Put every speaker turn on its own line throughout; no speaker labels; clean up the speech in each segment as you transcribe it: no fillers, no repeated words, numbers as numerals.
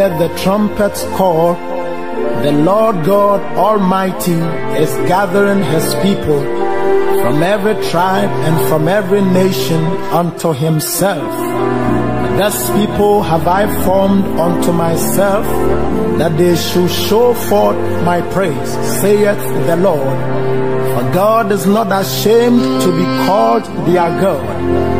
hear the trumpets call. The Lord God Almighty is gathering his people from every tribe and from every nation unto himself. Thus people have I formed unto myself, that they should show forth my praise, saith the Lord. For God is not ashamed to be called their God.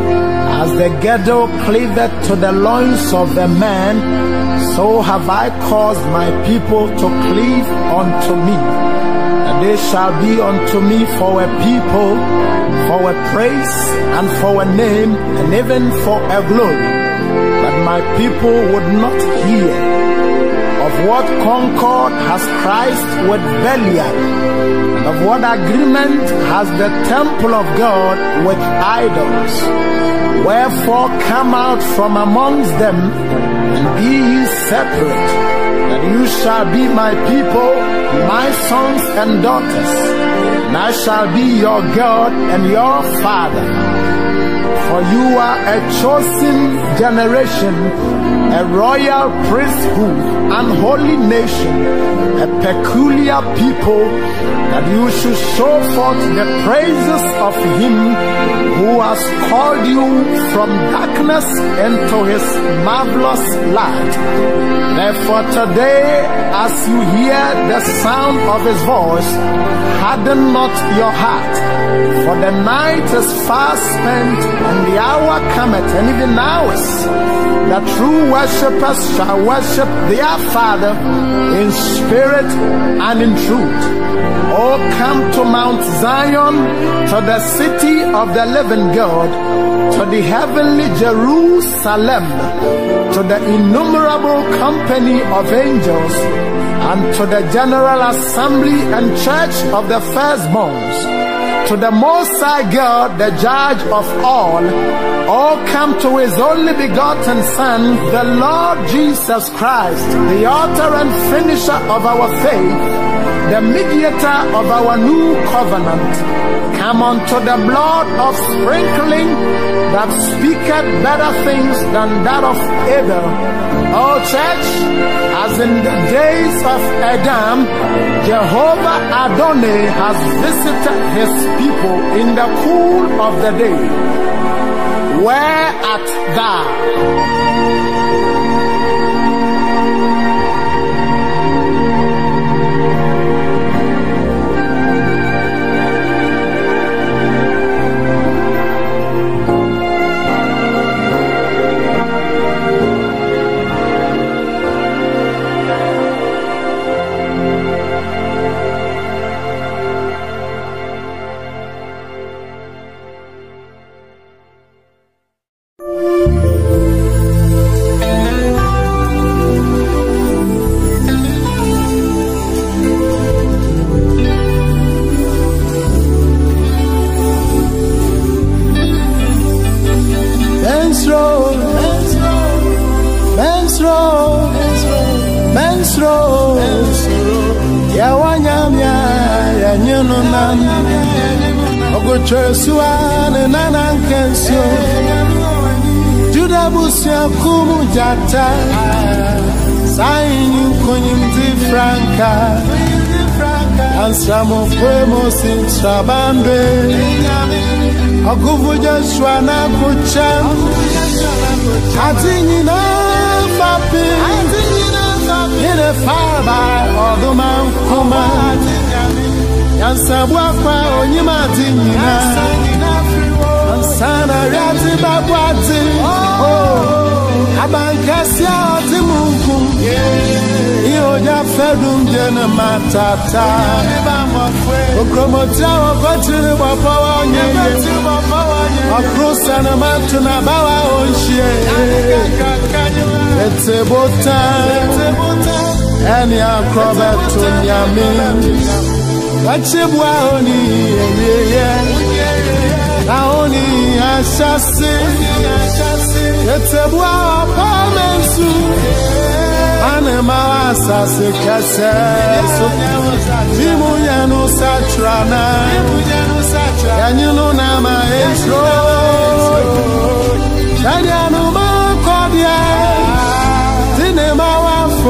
As the girdle cleaveth to the loins of the man, so have I caused my people to cleave unto me. And they shall be unto me for a people, for a praise, and for a name, and even for a glory. But my people would not hear. Of what concord has Christ with Belial? And of what agreement has the temple of God with idols? Wherefore come out from amongst them, and be ye separate, that you shall be my people, my sons and daughters, and I shall be your God and your Father. For you are a chosen generation, a royal priesthood, an holy nation, a peculiar people, that you should show forth the praises of him who has called you from darkness into his marvelous light. Therefore today, as you hear the sound of his voice, harden not your heart, for the night is far spent, and the hour cometh, and even now is, that true worshippers shall worship their Father in spirit and in truth. Oh, come to Mount Zion, to the city of the living God, to the heavenly Jerusalem, to the innumerable company of angels, and to the general assembly and church of the firstborns, to the Most High God, the judge of all come to his only begotten Son, the Lord Jesus Christ, the author and finisher of our faith, the mediator of our new covenant. Come unto the blood of sprinkling that speaketh better things than that of Abel. O church, as in the days of Adam, Jehovah Adonai has visited his people in the cool of the day. Where art thou?
Ansamo fuemos in Trabande, Oguvu Joshua na kucha, Atini na papi, in a far by Oduman Kuma, Yansabwa kwa Onyima Tinina, Ansana Yati Babwati, Abankasia Timunku, Ioja Fedum Jena Matata, Okromota Wakotiri Wapawa Nye, Okrosana Matuna Bawa Onshie, Etebota, Enya Krobetu Nyami, Wachibwa Oni, Naoni Ashasi, Etebwa Pamensu, Anema Asasi Kase, Timunyanu Satrana, Yanyunu Nama Esro, Shanyanu Makodia, Tinema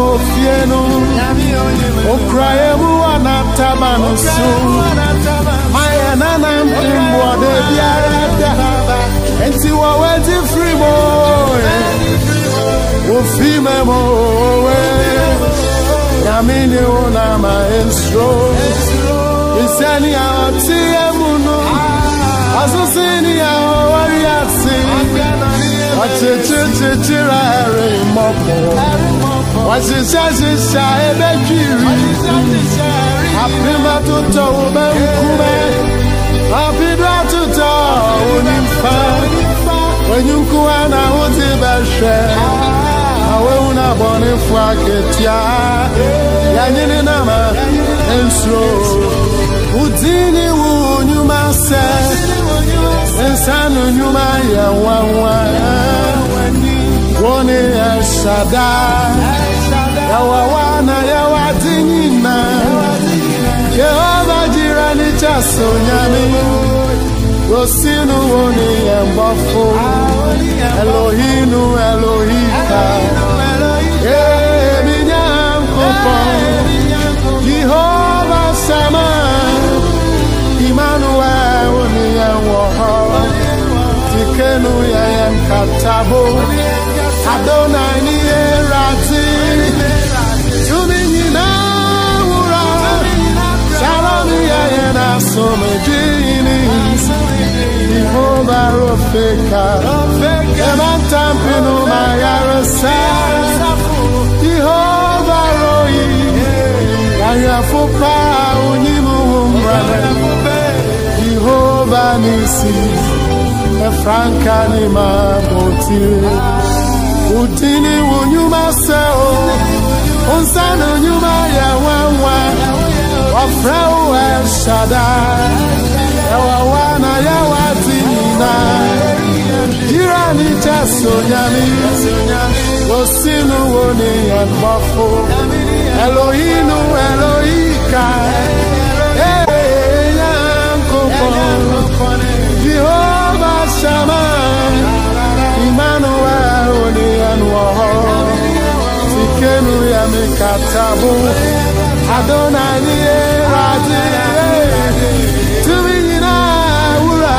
cry, Anatabanusu. My ananam in what they and see what went to free boy. Oh, female, Yamini Onama and Stroh. It's any out, see a moon. Also, see the warriors sing. What's a church, what's a shy, a baby? Happy to tell happy to tell when you go and I want to share. I will not born in Fwaketia, Yaninama, and slow. Udini, you must say, and San Numaya, one Shada, Yawana, Yawatina, Jehovah Jirani Chasonyami, Rosinu Woni and Buffo, Elohinu Elohika, Ebinyam Kopo, Jehovah Sama, Emmanuel Woni and Waha, Tikenu Yam Katabo, Adonai Rati, Tumina Ura, Salamia and Asomegini, Jehovah Rofeka, Eman Tampino Mayarasa, Jehovah Roi, Ayafupa Unimu, Jehovah Nisi, Franca Nima Boti. Utini wunyuma seo, unsana nyuma ya wawa, wafrau el Shaddai, yawana ya watina, jirani chaso nyami, wosinu woni ya mbafo, Elohinu Elohika, yankopo, Jehovah Shammah, Emmanuel and Waho, Tikenu Yamikatabu, Adonai Rati, Tumina Ura,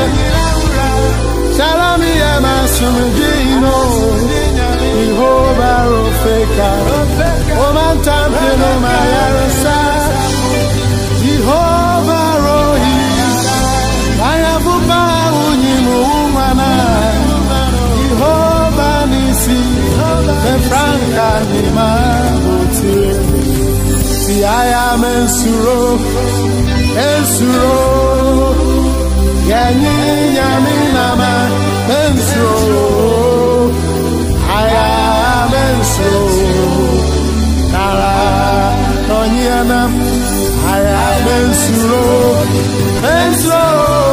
Shalami Yamasumino, Jehovah Rofeka, Oman Tampino Mayarasa, Jehovah Rohi, Ayabuba Unimu Mana. Jehovah Nisi, the Franca Nima Boti. See, I am Ensuro, Yani Yaminama, Ensuro. I am Ensuro, Nara, Noniana, I am Ensuro,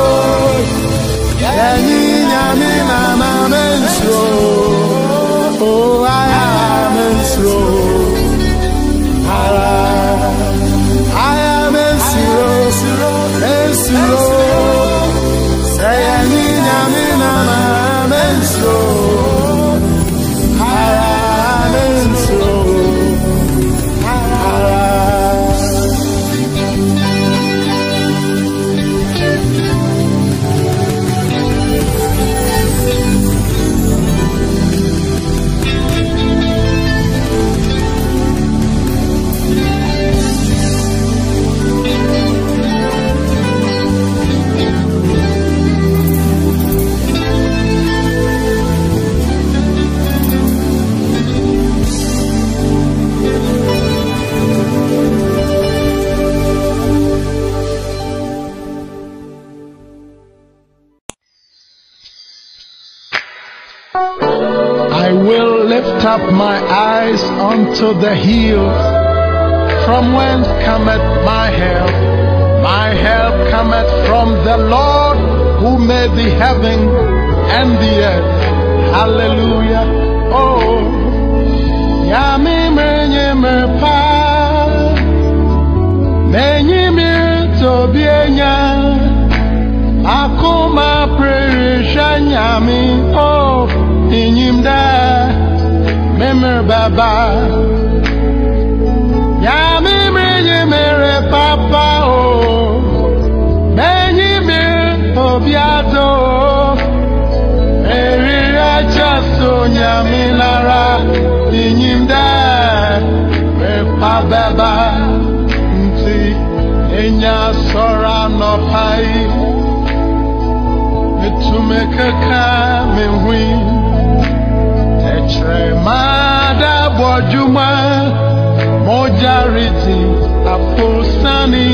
Yani Yaminama. Oh, I am in slow. I am in slow. Say, I need I'm in slow. I am in slow. I will lift up my eyes unto the hills, from whence cometh my help. My help cometh from the Lord, who made the heaven and the earth. Hallelujah. Oh, Yami menye mepa, menye me tobienya, akuma prerisha nyami. Oh, inyimda memer baba, Yami papa o many me obiado Eria jaso nyaminara inyimda Pababa nti enya sora no pai etumekaka mehui etre mada bojuma mojariti apostani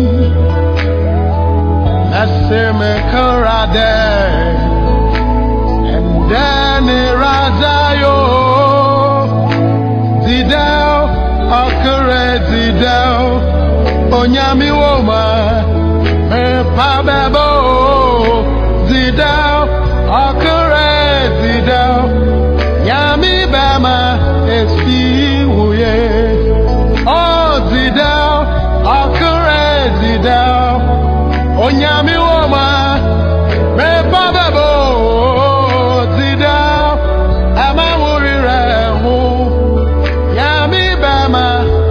aseme karade and then razayo didao Akerezidao, Onyami Woma, me Pabebo, Zidao, Akerezidao, Yami Bama, Esti Uye, Oh Zidao, Akerezidao, Onyami Woma, me Pabebo, Zidao, Amawuri Rehu, Yami Bama.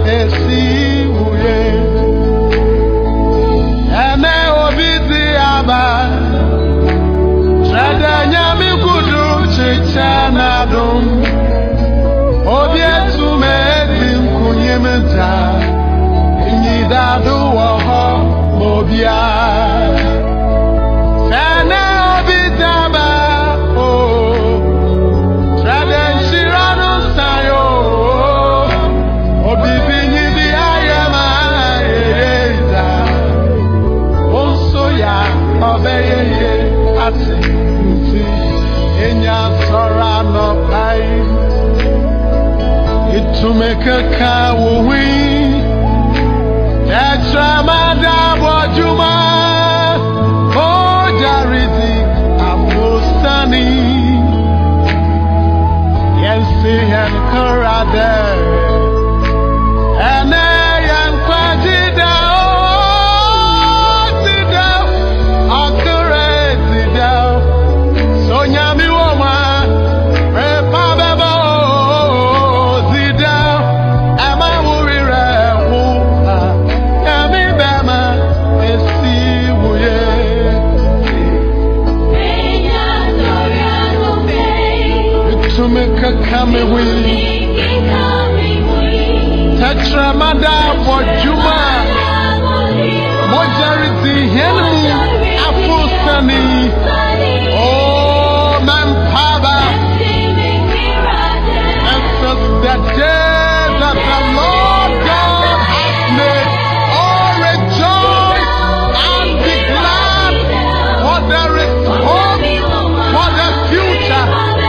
Chanadum Obietu medim kunyementa Inyidadu waho mobia Sana obitaba O Traden shiranu sayo Obibinyi bi ayema ereza Onso ya obeyeye ate Enya sora no pai itumekaka wuwi etra madabo juma ojariti apostani yensi hen karade ene yan kwajida zida akare zida sonyami Kame wi Tetramada Bojuma Mojariti Henry Apostani Oh Mampaba And so the day that the Lord God has made Oh rejoice and be glad For there is hope for the future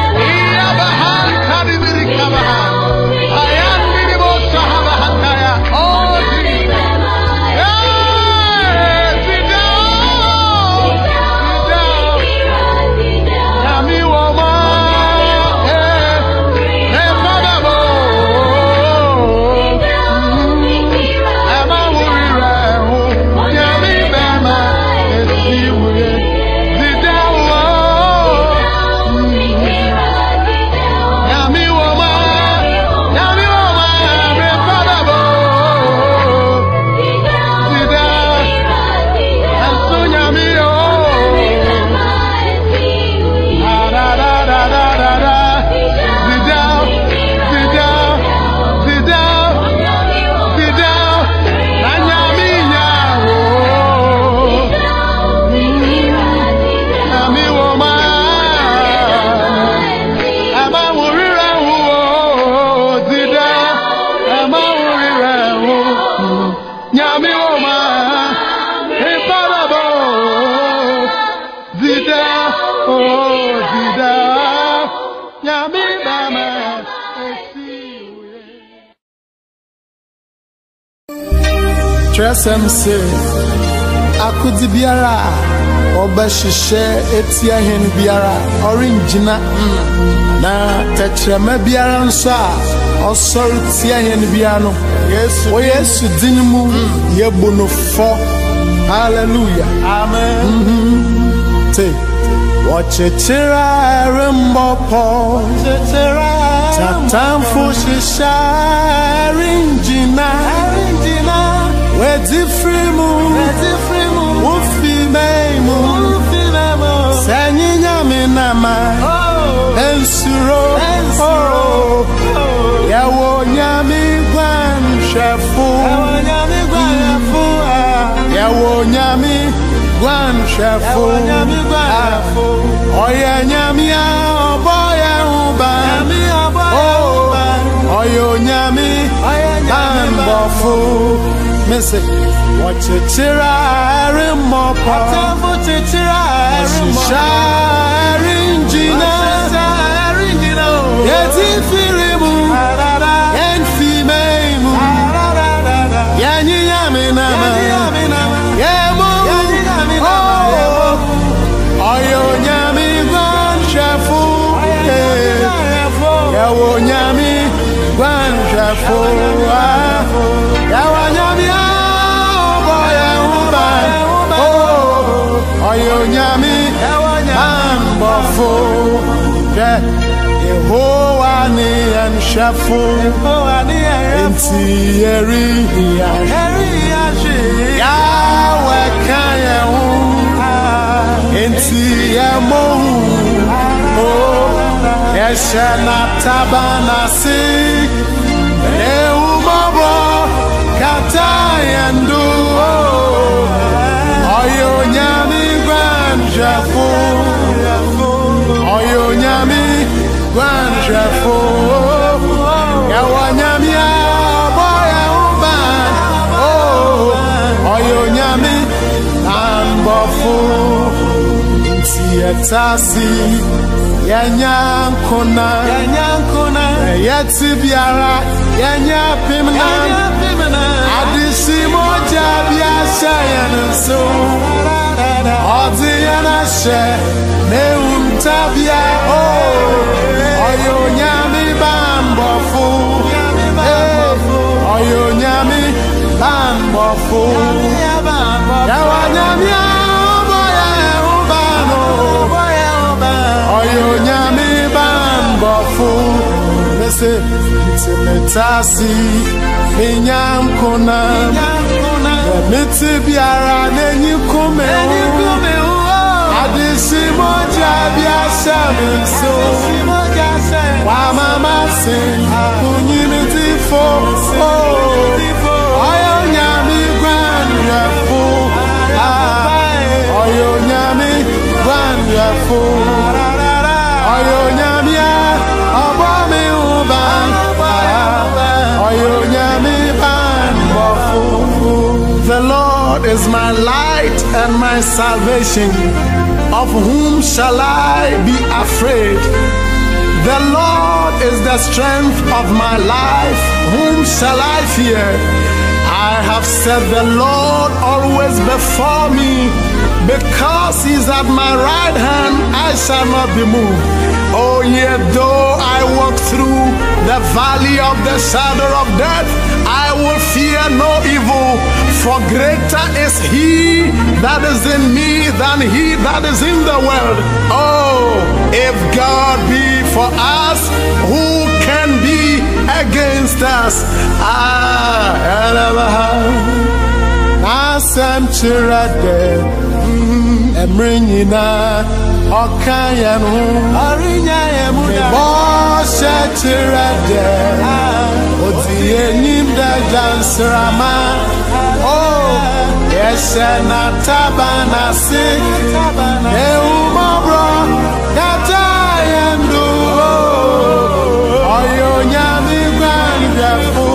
Tresem se akudi biara oba shishe etia hen biara orange na tetrema biara nso a osori tia hen biara no Yesu dinimu yebuno fo hallelujah amen te Wachechera rembopo Tatamfu shisha rinjina
Wedifrimu, ufi meimu, senyi nyami nama, ensuro, yawo nyami gwan shefu, yawo nyami gwan shefu, oye nyami oboye uba, oyo nyami anbofu. Missy, what you tira, Rimopa, Sharingina, Yet if you remove and female, Yani Yaminama, Yamo, Oyo Yami Gwan Shafu, Yawo Yami Gwan Shafu, Yawanyami. Oyo nyami ambofu Yehowa ni anshafu Inti yeri Yahweh kayehu Inti yemohu Yeshana tabanasi Neumobo katayandu Oyo nyami Jafu, Oyo nyami gwan jafu, yawa nyami aboya uba, Oyo nyami ambofu, tiyetasi yanyankona, yetibiara yanyapimna, adisi moja biasha yanso. Odiana she neuntabia Oyo nyami bambofu Oyo nyami bambofu Yawa nyami aboya ubano Oyo nyami bambofu Nese timetasi Minyankona Miti biara nenyi kume Adisi moja biasa minso Wa mama sin Kunyimi tifo Oyo nyami gwan yafu Oyo nyami gwan yafu Oyo nyami abami uban Oyo nyami ban bofu. The Lord is my light and my salvation. Of whom shall I be afraid? The Lord is the strength of my life. Whom shall I fear? I have set the Lord always before me. Because He's at my right hand, I shall not be moved. Oh, yet though I walk through the valley of the shadow of death, I will fear no evil. For greater is He that is in me than he that is in the world. Oh, if God be for us, who can be against us? Asam chirade, emrinyina, okayanu, arinya emuda, boshe chirade, otiyenim da jansrama, oh, yeshena tabanasi, eumabro, katayandu, oyo nyami gwanjafu,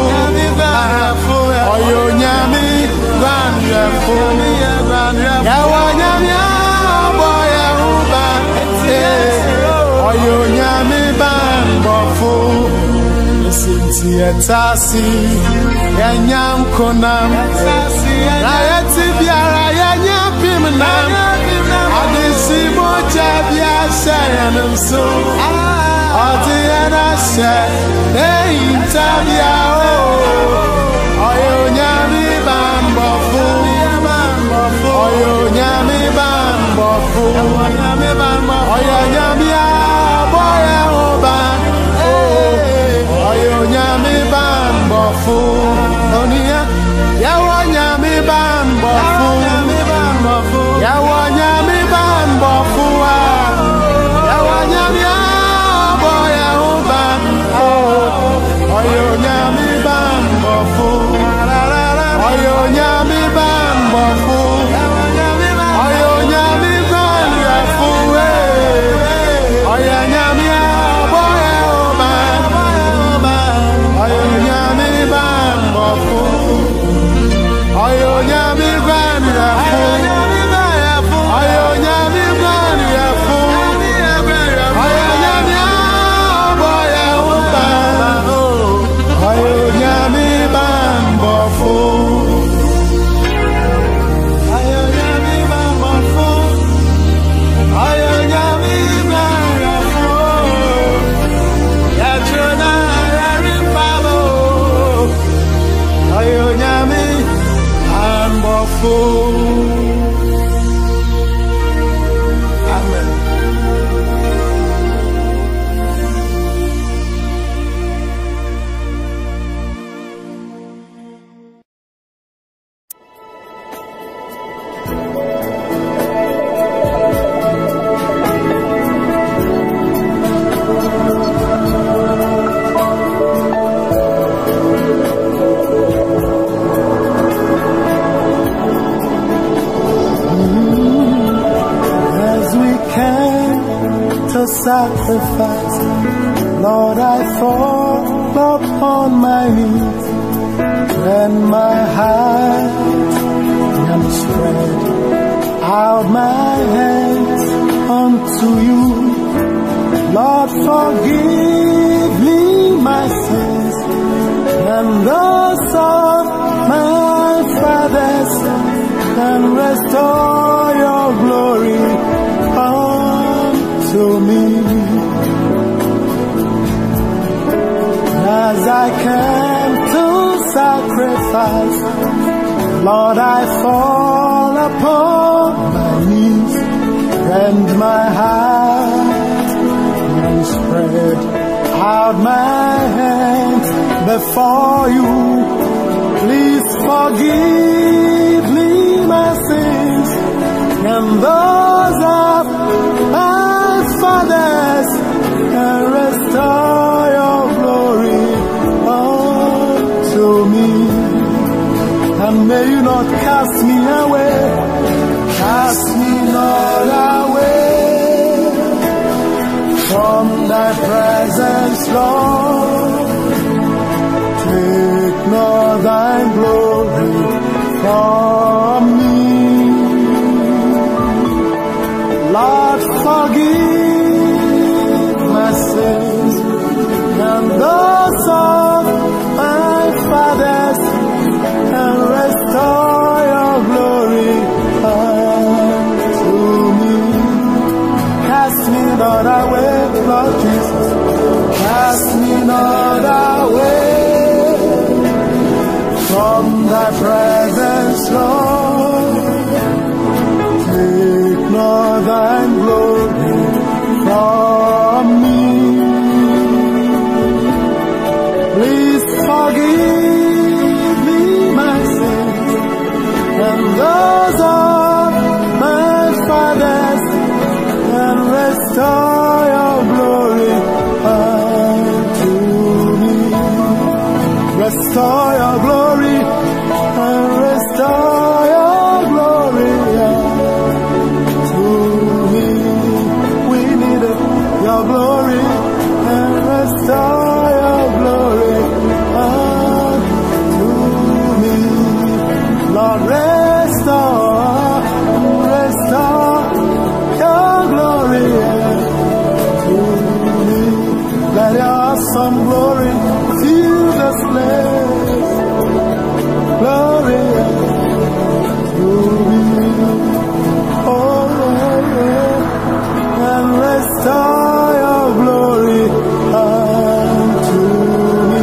oyo nyami gwanjafu, yawa nyami aboya uba, oyo nyami bambofu, sinti etasi, yanyankonam, rayeti biara yanyapimnam, adisi moja biasa yanamso, adiyanashe, intabiao, oyo nyami bambofu, oyo nyami bambofu, oyo nyami aboya oba, oyo nyami bambofu, onia yawo nyami Amen.
Sacrifice, Lord, I fall upon my knees and my heart and spread out my hands unto you. Lord, forgive me my sins and those of my fathers, and restore your glory to me. As I came to sacrifice, Lord, I fall upon my knees and my heart and spread out my hands before you. Please forgive me my sins and those of my fathers, and restore your glory unto me. And may you not cast me away, cast me not away from thy presence, Lord. Take not thy glory from me. Lord, forgive my sins and those of my fathers, and restore your glory unto me. Cast me not away, Lord Jesus. Cast me not away from thy presence, Lord. Take not thy glory from me. Please forgive me my sins and those of my fathers, and restore your glory unto me. Restore your glory and restore your glory unto me. We need your glory and restore your glory unto me. Lord, restore your glory unto me. Let your awesome glory fill this place. Glory unto me. Oh, and restore your glory unto me.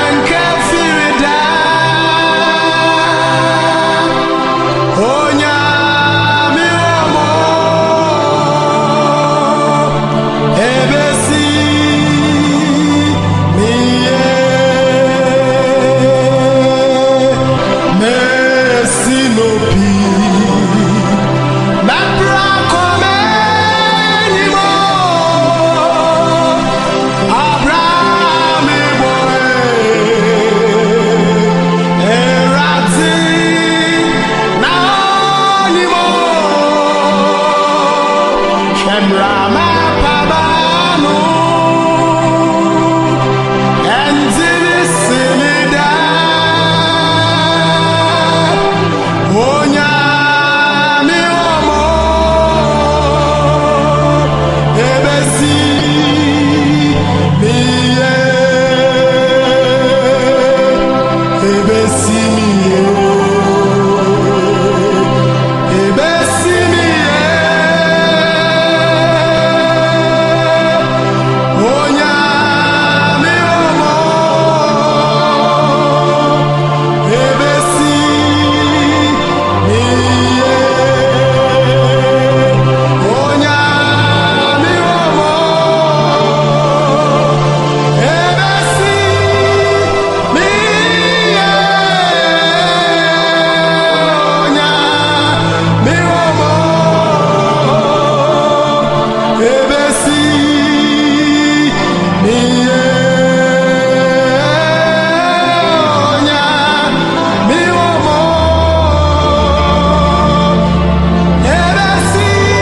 Oh, yeah.
and Ramah.